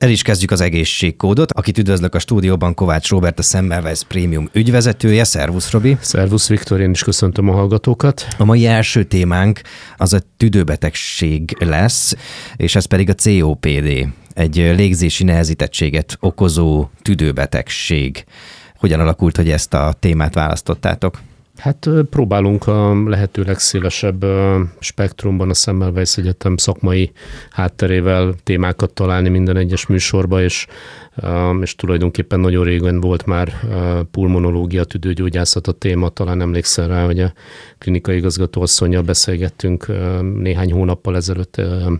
El is kezdjük az egészségkódot, akit üdvözlök a stúdióban, Kovács Róbert, a Semmelweis Premium ügyvezetője. Szervusz, Robi! Szervusz, Viktor, én is köszöntöm a hallgatókat. A mai első témánk az a tüdőbetegség lesz, és ez pedig a COPD, egy légzési nehezítettséget okozó tüdőbetegség. Hogyan alakult, hogy ezt a témát választottátok? Hát próbálunk a lehető legszélesebb spektrumban a Semmelweis Egyetem szakmai hátterével témákat találni minden egyes műsorba, és tulajdonképpen nagyon régen volt már pulmonológia, tüdőgyógyászat a téma. Talán emlékszel rá, hogy a klinikai igazgatóasszonnyal beszélgettünk néhány hónappal ezelőtt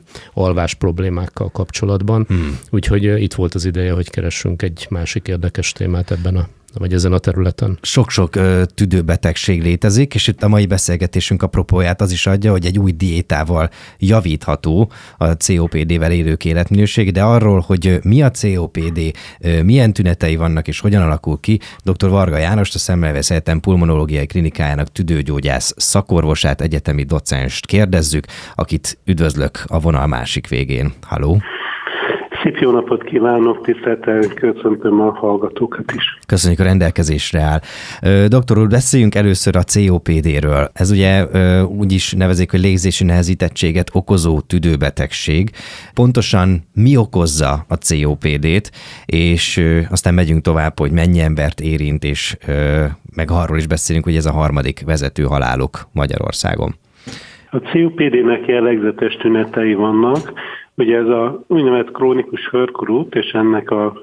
alvás problémákkal kapcsolatban. Úgyhogy itt volt az ideje, hogy keressünk egy másik érdekes témát ezen a területen. Sok-sok tüdőbetegség létezik, és itt a mai beszélgetésünk apropóját az is adja, hogy egy új diétával javítható a COPD-vel élők életminőség, de arról, hogy mi a COPD, milyen tünetei vannak és hogyan alakul ki, dr. Varga Jánost, a Semmelweis Egyetem pulmonológiai klinikájának tüdőgyógyász szakorvosát, egyetemi docenst kérdezzük, akit üdvözlök a vonal másik végén. Halló! Szép jó napot kívánok, tisztelettel köszöntöm a hallgatókat is. Köszönjük, a rendelkezésre áll. Doktor úr, beszéljünk először a COPD-ről. Ez ugye úgy is nevezik, hogy légzési nehezítettséget okozó tüdőbetegség. Pontosan mi okozza a COPD-t, és aztán megyünk tovább, hogy mennyi embert érint, és meg arról is beszélünk, hogy ez a harmadik vezető halálok Magyarországon. A COPD-nek jellegzetes tünetei vannak. Ugye ez a úgynevezett krónikus hörkurút, és ennek a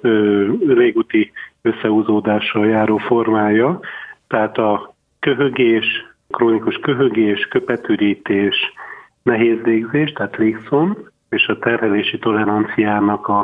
légúti összehúzódással járó formája, tehát a köhögés, krónikus köhögés, köpetürítés, nehéz légzés, tehát légszom, és a terhelési toleranciának a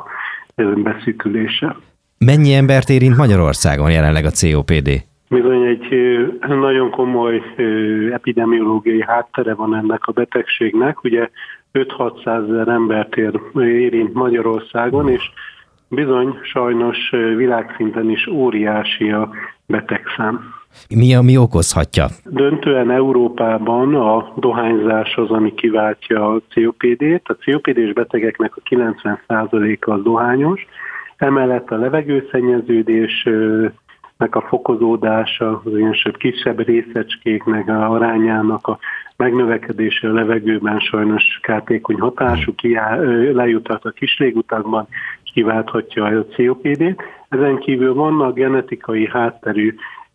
beszűkülése. Mennyi embert érint Magyarországon jelenleg a COPD? Bizony egy nagyon komoly epidemiológiai háttere van ennek a betegségnek. Ugye 5-600 ezer embert érint Magyarországon, és bizony sajnos világszinten is óriási a betegszám. Mi okozhatja? Döntően Európában a dohányzás az, ami kiváltja a COPD-t. A COPD-s betegeknek a 90%-a az dohányos. Emellett a levegőszennyeződésnek a fokozódása, az ilyen kisebb részecskéknek a arányának a megnövekedése a levegőben sajnos kártékony hatású, lejutat a kislégutakban, és kiválthatja a COPD-t. Ezen kívül vannak genetikai hátterű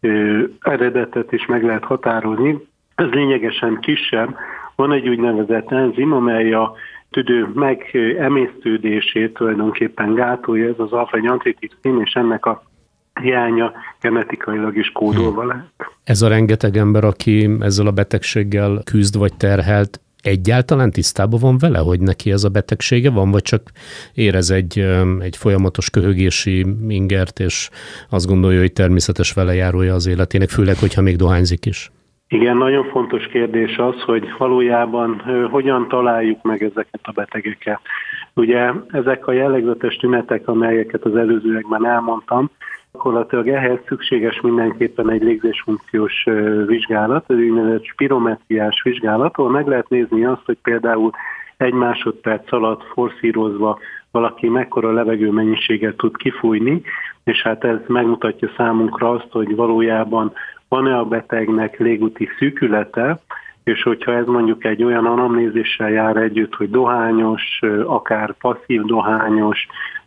eredetet is meg lehet határozni. Ez lényegesen kisebb. Van egy úgynevezett enzim, amely tüdő megemésztődését tulajdonképpen gátolja, ez az alfa-1-antitrypszin, és ennek a hiánya genetikailag is kódolva lehet. Ez a rengeteg ember, aki ezzel a betegséggel küzd vagy terhelt, egyáltalán tisztában van vele, hogy neki ez a betegsége van, vagy csak érez egy folyamatos köhögési ingert, és azt gondolja, hogy természetes velejárója az életének, főleg, hogyha még dohányzik is? Igen, nagyon fontos kérdés az, hogy valójában hogyan találjuk meg ezeket a betegeket. Ugye ezek a jellegzetes tünetek, amelyeket az előzőekben elmondtam, gyakorlatilag ehhez szükséges mindenképpen egy légzésfunkciós vizsgálat, ez úgynevezett spirometriás vizsgálat, ahol meg lehet nézni azt, hogy például 1 másodperc alatt forszírozva valaki mekkora levegőmennyiséget tud kifújni, és hát ez megmutatja számunkra azt, hogy valójában van-e a betegnek légúti szűkülete, és hogyha ez mondjuk egy olyan anamnézissel jár együtt, hogy dohányos, akár passzív dohányos,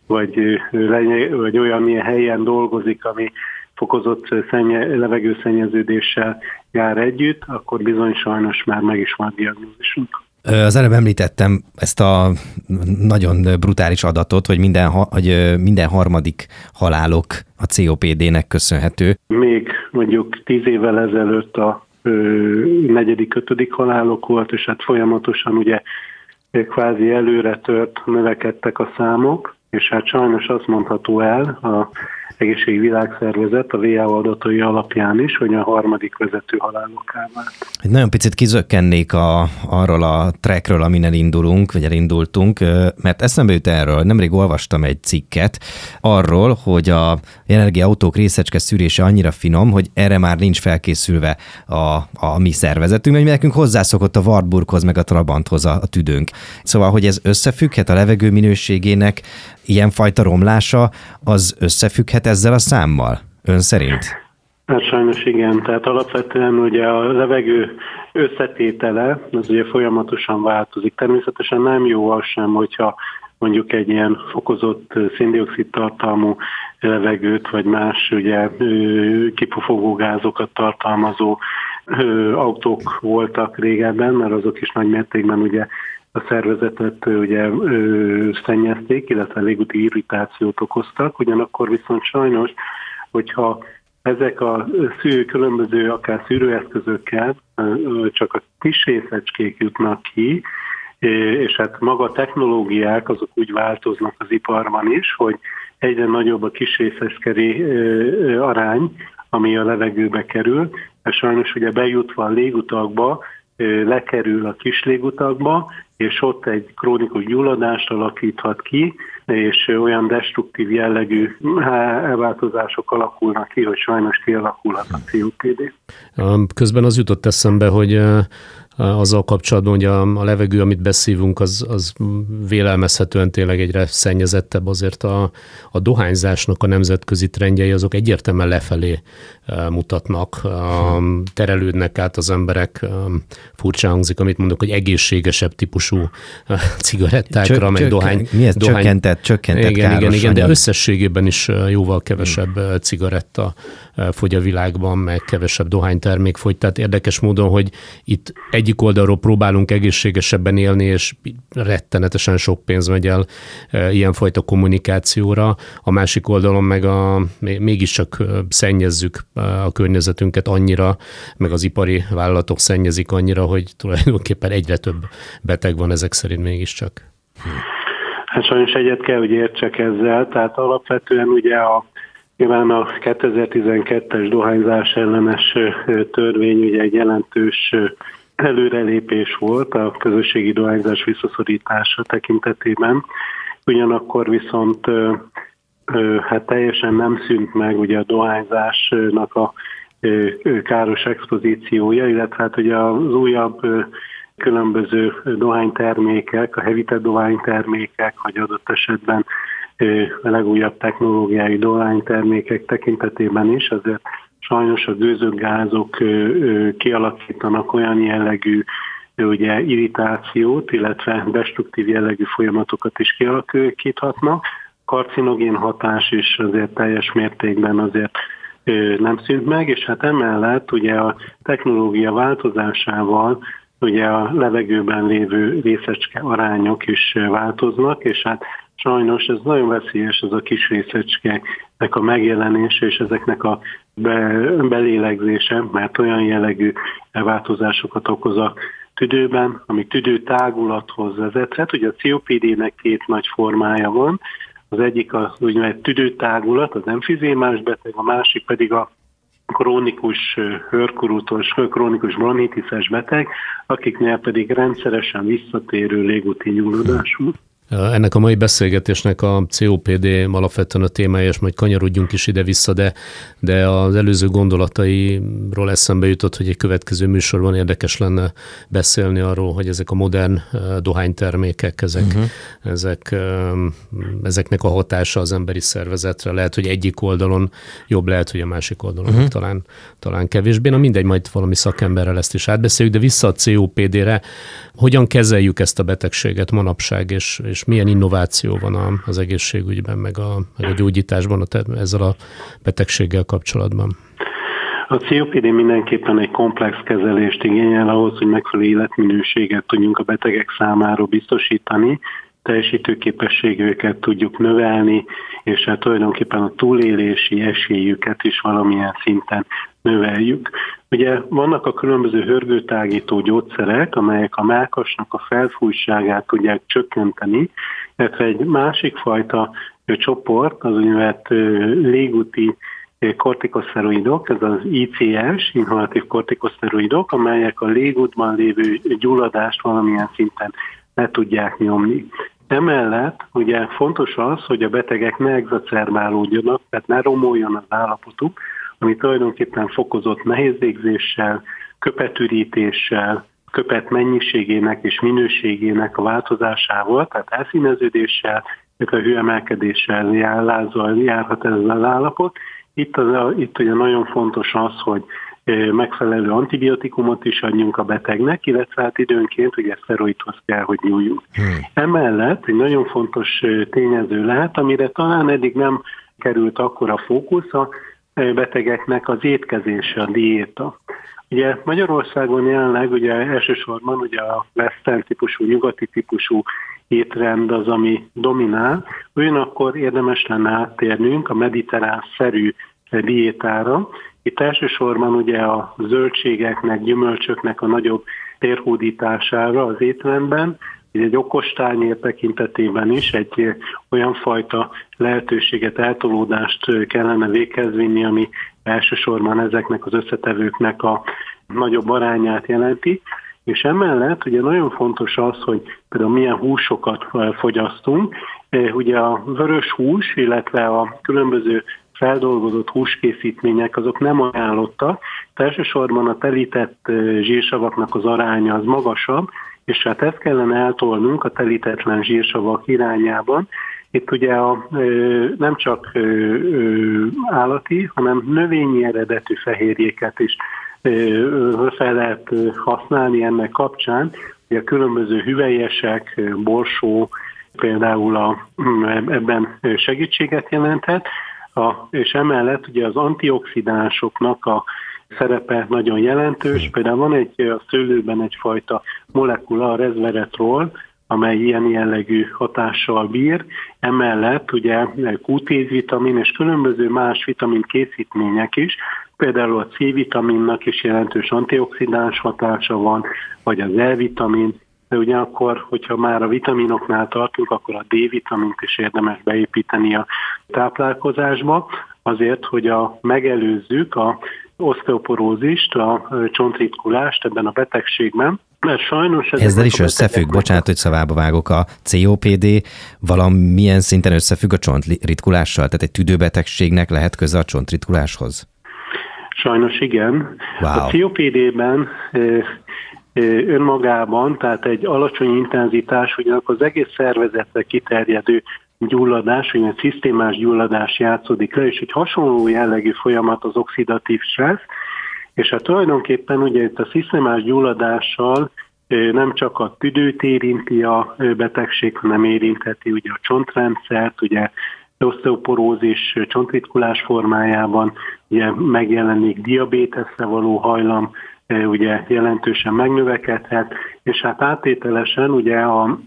vagy olyan milyen helyen dolgozik, ami fokozott levegőszennyeződéssel jár együtt, akkor bizony sajnos már meg is van diagnózisunk. Az előbb említettem ezt a nagyon brutális adatot, hogy minden harmadik halálok a COPD-nek köszönhető. Még mondjuk 10 évvel ezelőtt a 4.-5. halálok volt, és hát folyamatosan ugye kvázi előre tört, növekedtek a számok, és hát sajnos azt mondható el a Egészségügyi Világszervezet a WHO adatai alapján is, hogy a harmadik vezető halálokká vált. Egy nagyon picit kizökkennék arról a trackről, amin elindultunk, mert eszembe jut erről, nemrég olvastam egy cikket arról, hogy a jelenlegi autók részecske szűrése annyira finom, hogy erre már nincs felkészülve a mi szervezetünk, mert nekünk hozzászokott a Wartburghoz meg a Trabanthoz a tüdőnk. Szóval, hogy ez összefügghet a levegő minőségének ilyenfajta romlása, az összefügghet ezzel a számmal, ön szerint? Hát sajnos igen, tehát alapvetően ugye a levegő összetétele, az ugye folyamatosan változik. Természetesen nem jó az sem, hogyha mondjuk egy ilyen fokozott szén-dioxid tartalmú levegőt, vagy más ugye kipufogó gázokat tartalmazó autók voltak régebben, mert azok is nagy mértékben ugye a szervezetet ugye szennyezték, illetve légúti irritációt okoztak, ugyanakkor viszont sajnos, hogyha ezek a különböző akár szűrőeszközökkel csak a kis részecskék jutnak ki, és hát maga a technológiák azok úgy változnak az iparban is, hogy egyre nagyobb a kis részecskeri arány, ami a levegőbe kerül, és sajnos ugye bejutva a légutakba, lekerül a kis légutakba, és ott egy krónikus gyulladást alakíthat ki, és olyan destruktív jellegű elváltozások alakulnak ki, hogy sajnos kialakulhat a COPD. Közben az jutott eszembe, hogy azzal kapcsolatban, hogy a levegő, amit beszívunk, az vélelmezhetően tényleg egyre szennyezettebb, azért a dohányzásnak a nemzetközi trendjei azok egyértelműen lefelé mutatnak, terelődnek át az emberek, furcsa hangzik, amit mondok, hogy egészségesebb típusú cigarettákra, meg dohány. Mi ez? Csökkentett igen, de összességében is jóval kevesebb cigaretta fogy a világban, meg kevesebb dohánytermék fogy, tehát érdekes módon, hogy itt egyik oldalról próbálunk egészségesebben élni, és rettenetesen sok pénz megy el ilyenfajta kommunikációra, a másik oldalon meg mégiscsak szennyezzük a környezetünket annyira, meg az ipari vállalatok szennyezik annyira, hogy tulajdonképpen egyre több beteg van ezek szerint mégiscsak. Hát sajnos egyet kell, hogy értsek ezzel, tehát alapvetően ugye nyilván a 2012-es dohányzás ellenes törvény ugye egy jelentős előrelépés volt a közösségi dohányzás visszaszorítása tekintetében, ugyanakkor viszont hát teljesen nem szűnt meg ugye a dohányzásnak a káros expozíciója, illetve hát ugye az újabb különböző dohánytermékek, a hevített dohánytermékek, vagy adott esetben a legújabb technológiai dohánytermékek tekintetében is, azért sajnos a gőzögázok kialakítanak olyan jellegű ugye, irritációt, illetve destruktív jellegű folyamatokat is kialakíthatnak. Karcinogén hatás is azért teljes mértékben azért nem szűnt meg, és hát emellett ugye a technológia változásával ugye a levegőben lévő részecske arányok is változnak, és hát sajnos ez nagyon veszélyes, ez a kis részecskének a megjelenése és ezeknek a belélegzése, mert olyan jellegű változásokat okoz a tüdőben, ami tüdőtágulathoz vezethet. Ugye a COPD-nek két nagy formája van, az egyik az úgynevezett tüdőtágulat, az emfizémás beteg, a másik pedig a krónikus hőrkurutos, krónikus bronchitiszes beteg, akiknél pedig rendszeresen visszatérő légúti nyúlódású. Ennek a mai beszélgetésnek a COPD alapvetően a témája, és majd kanyarodjunk is ide-vissza, de az előző gondolatairól eszembe jutott, hogy egy következő műsorban érdekes lenne beszélni arról, hogy ezek a modern dohánytermékek, ezeknek a hatása az emberi szervezetre lehet, hogy egyik oldalon jobb, lehet, hogy a másik oldalon talán kevésbé. Na mindegy, majd valami szakemberrel ezt is átbeszéljük, de vissza a COPD-re. Hogyan kezeljük ezt a betegséget manapság, és milyen innováció van az egészségügyben, meg a gyógyításban ezzel a betegséggel kapcsolatban? A COPD mindenképpen egy komplex kezelést igényel ahhoz, hogy megfelelő életminőséget tudjunk a betegek számára biztosítani, teljesítőképességüket tudjuk növelni, és hát tulajdonképpen a túlélési esélyüket is valamilyen szinten növeljük. Ugye vannak a különböző hörgőtágító gyógyszerek, amelyek a mellkasnak a felfújtságát tudják csökkenteni, illetve egy másik fajta csoport, az úgynevezett légúti kortikoszteroidok, ez az ICS, inhalatív kortikoszteroidok, amelyek a légútban lévő gyulladást valamilyen szinten le tudják nyomni. Emellett ugye fontos az, hogy a betegek ne egzacerbálódjanak, tehát ne romoljon az állapotuk, ami tulajdonképpen fokozott nehézlégzéssel, köpetürítéssel, köpet mennyiségének és minőségének a változásával, tehát elszíneződéssel, illetve hőemelkedéssel, lázzal járhat ez az állapot. Itt ugye nagyon fontos az, hogy megfelelő antibiotikumot is adjunk a betegnek, illetve hát időnként ugye szteroidhoz kell, hogy nyúljunk. Emellett egy nagyon fontos tényező lehet, amire talán eddig nem került akkora fókusz a betegeknek az étkezése, a diéta. Ugye Magyarországon jelenleg ugye elsősorban ugye a western típusú, nyugati típusú étrend az, ami dominál, ugyanakkor érdemes lenne áttérnünk a mediterrán-szerű diétára. Itt elsősorban ugye a zöldségeknek, gyümölcsöknek a nagyobb térhódítására az étrendben, egy okostányér tekintetében is egy olyan fajta lehetőséget, eltolódást kellene véghez vinni, ami elsősorban ezeknek az összetevőknek a nagyobb arányát jelenti. És emellett ugye nagyon fontos az, hogy például milyen húsokat fogyasztunk. Ugye a vörös hús, illetve a különböző feldolgozott húskészítmények azok nem ajánlottak. Elsősorban a telített zsírsavaknak az aránya az magasabb, és hát ezt kellene eltolnunk a telítetlen zsírsavak irányában. Itt ugye nem csak állati, hanem növényi eredetű fehérjéket is fel lehet használni ennek kapcsán. Ugye a különböző hüvelyesek, borsó például ebben segítséget jelenthet, és emellett ugye az antioxidánsoknak a szerepe nagyon jelentős. Például van a szőlőben egyfajta molekula, a resveratrol, amely ilyen jellegű hatással bír. Emellett ugye Q10-vitamin és különböző más vitamin készítmények is, például a C-vitaminnak is jelentős antioxidáns hatása van, vagy az E-vitamin, de ugyanakkor, hogyha már a vitaminoknál tartunk, akkor a D-vitamint is érdemes beépíteni a táplálkozásba, azért, hogy megelőzzük a oszteoporózist, a csontritkulást ebben a betegségben. Mert sajnos ezzel is összefügg, bocsánat, hogy szavába vágok, a COPD valamilyen szinten összefügg a csontritkulással? Tehát egy tüdőbetegségnek lehet köze a csontritkuláshoz? Sajnos igen. Wow. A COPD-ben önmagában, tehát egy alacsony intenzitás, ugyanakkor az egész szervezetre kiterjedő gyulladás, vagy egy szisztémás gyulladás játszódik le, és egy hasonló jellegű folyamat az oxidatív stressz, és hát tulajdonképpen ugye itt a szisztémás gyulladással nem csak a tüdőt érinti a betegség, hanem érintheti ugye a csontrendszert, ugye oszteoporózis, csontritkulás formájában ugye megjelenik diabéteszre való hajlam, ugye jelentősen megnövekedhet, és hát áttételesen ugye a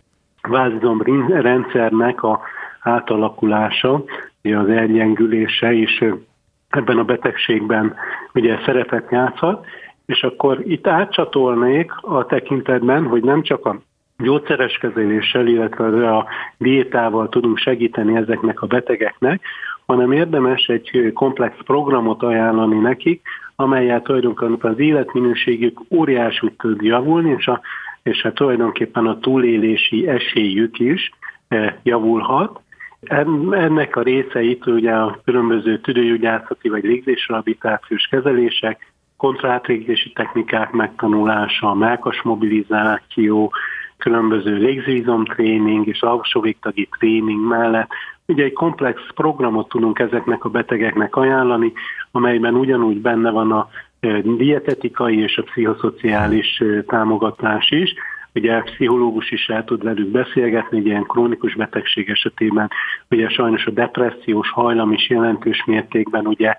vázizomrendszernek a átalakulása, ugye az elgyengülése is ebben a betegségben ugye szerepet játszhat, és akkor itt átcsatolnék a tekintetben, hogy nem csak a gyógyszeres kezeléssel, illetve a diétával tudunk segíteni ezeknek a betegeknek, hanem érdemes egy komplex programot ajánlani nekik, amellyel tulajdonképpen az életminőségük óriásul tud javulni, és hát tulajdonképpen a túlélési esélyük is javulhat. Ennek a részeit ugye a különböző tüdőgyógyászati vagy légzésrehabilitációs kezelések, kontraátlégzési technikák megtanulása, mellkas mobilizáció, különböző légzőizomtréning és alsóvégtagi tréning mellett ugye egy komplex programot tudunk ezeknek a betegeknek ajánlani, amelyben ugyanúgy benne van a dietetikai és a pszichoszociális támogatás is. Ugye a pszichológus is el tud velük beszélgetni, egy ilyen krónikus betegség esetében ugye sajnos a depressziós hajlam is jelentős mértékben ugye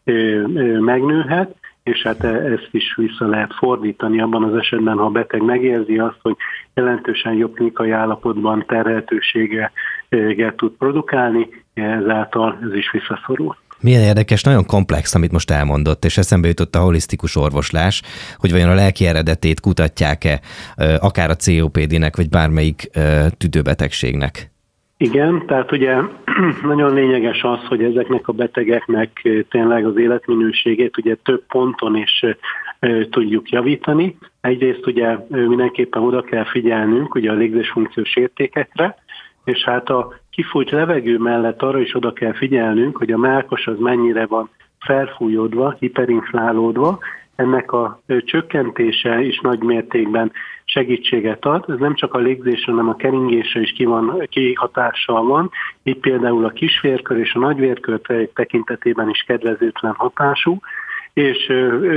megnőhet, és hát ezt is vissza lehet fordítani abban az esetben, ha a beteg megérzi azt, hogy jelentősen jobb klinikai állapotban terheltőséget tud produkálni, ezáltal ez is visszaszorul. Milyen érdekes, nagyon komplex, amit most elmondott, és eszembe jutott a holisztikus orvoslás, hogy vajon a lelki eredetét kutatják-e akár a COPD-nek, vagy bármelyik tüdőbetegségnek. Igen, tehát ugye nagyon lényeges az, hogy ezeknek a betegeknek tényleg az életminőségét ugye több ponton is tudjuk javítani. Egyrészt ugye mindenképpen oda kell figyelnünk ugye a légzésfunkciós értékekre, és hát a kifújt levegő mellett arra is oda kell figyelnünk, hogy a mellkas az mennyire van felfújódva, hiperinflálódva. Ennek a csökkentése is nagy mértékben segítséget ad. Ez nem csak a légzésre, hanem a keringésre is kihatással van. Itt például a kisvérkör és a nagyvérkör tekintetében is kedvezőtlen hatású, és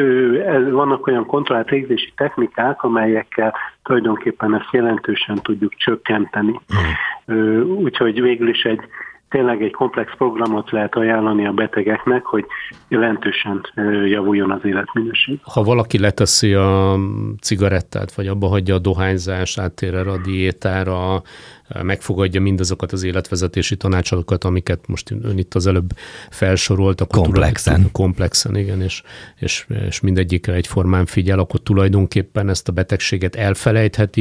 vannak olyan kontrollált légzési technikák, amelyekkel tulajdonképpen ezt jelentősen tudjuk csökkenteni. Úgyhogy végül is tényleg egy komplex programot lehet ajánlani a betegeknek, hogy jelentősen javuljon az életminőség. Ha valaki leteszi a cigarettát, vagy abba hagyja a dohányzást, áttér erre a diétára, megfogadja mindazokat az életvezetési tanácsokat, amiket most ön itt az előbb felsorolt. Komplexen, igen, és mindegyikre egyformán figyel, akkor tulajdonképpen ezt a betegséget elfelejtheti,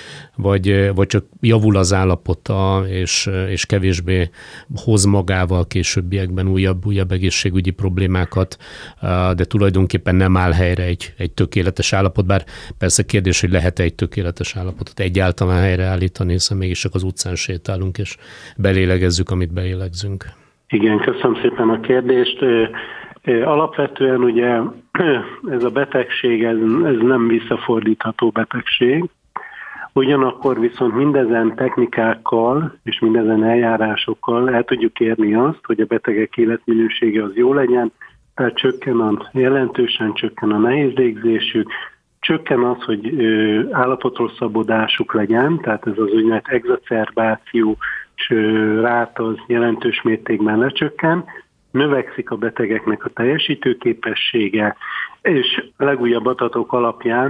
vagy csak javul az állapota, és kevésbé hoz magával későbbiekben újabb egészségügyi problémákat, de tulajdonképpen nem áll helyre egy tökéletes állapot, bár persze kérdés, hogy lehet-e egy tökéletes állapotot egyáltalán helyreállítani, hiszen mégis csak az utcán sétálunk, és belélegezzük, amit belélegzünk. Igen, köszönöm szépen a kérdést. Alapvetően ugye ez a betegség, ez nem visszafordítható betegség. Ugyanakkor viszont mindezen technikákkal és mindezen eljárásokkal el tudjuk érni azt, hogy a betegek életminősége az jó legyen, tehát jelentősen csökken a nehéz légzésük, csökken az, hogy állapotrosszabbodásuk legyen, tehát ez az úgynevezett exacerbáció, és ráta az jelentős mértékben lecsökken, növekszik a betegeknek a teljesítőképessége, és a legújabb adatok alapján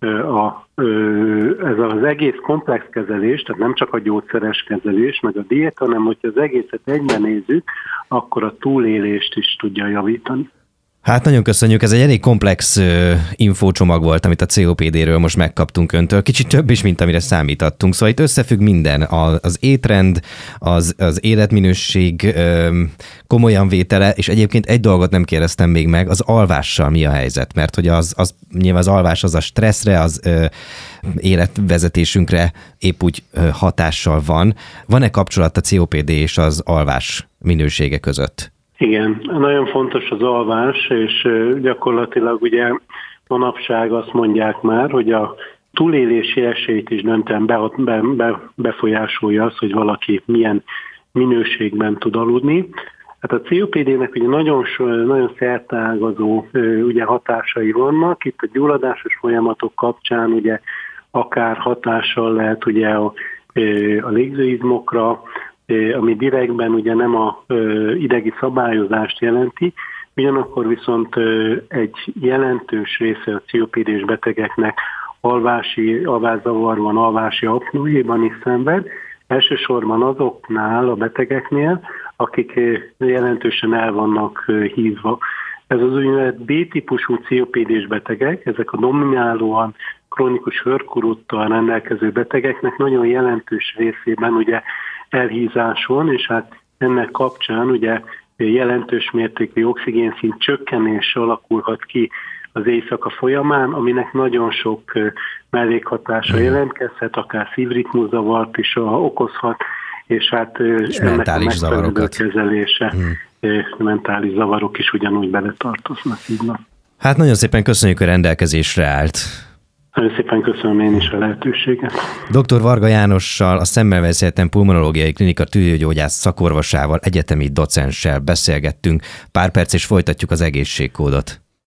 ez az egész komplex kezelés, tehát nem csak a gyógyszeres kezelés, meg a diéta, hanem hogyha az egészet egyben nézzük, akkor a túlélést is tudja javítani. Hát nagyon köszönjük, ez egy elég komplex infócsomag volt, amit a COPD-ről most megkaptunk öntől. Kicsit több is, mint amire számítottunk. Szóval itt összefügg minden, az étrend, az életminőség komolyan vétele, és egyébként egy dolgot nem kérdeztem még meg, az alvással mi a helyzet? Mert hogy nyilván az alvás az a stresszre, az életvezetésünkre épp úgy hatással van. Van-e kapcsolat a COPD és az alvás minősége között? Igen, nagyon fontos az alvás, és gyakorlatilag ugye manapság azt mondják már, hogy a túlélési esélyt is döntően befolyásolja az, hogy valaki milyen minőségben tud aludni. Hát a COPD-nek ugye nagyon szerteágazó ugye hatásai vannak, itt a gyulladásos folyamatok kapcsán ugye akár hatással lehet ugye a légzőizmokra, ami direktben ugye nem a idegi szabályozást jelenti, ugyanakkor viszont egy jelentős része a COPD-s betegeknek alvászavar van, alvási apnoéban is szenved, elsősorban azoknál a betegeknél, akik jelentősen el vannak hízva. Ez az úgynevezett B-típusú COPD-s betegek, ezek a dominálóan krónikus hőrkuruttal rendelkező betegeknek nagyon jelentős részében ugye elhízás van, és hát ennek kapcsán ugye jelentős mértékű oxigénszint csökkenés alakulhat ki az éjszaka folyamán, aminek nagyon sok mellékhatása jelentkezhet, akár szívritmuszavart is okozhat, és hát és ennek a megfelelő kezelése, mentális zavarok is ugyanúgy beletartoznak. Hát nagyon szépen köszönjük, hogy rendelkezésre állt. Nagyon szépen köszönöm én is a lehetőséget. Dr. Varga Jánossal, a Semmelweis Egyetem Pulmonológiai Klinika tüdőgyógyász szakorvosával, egyetemi docenssel beszélgettünk. Pár perc és folytatjuk az egészségkódot.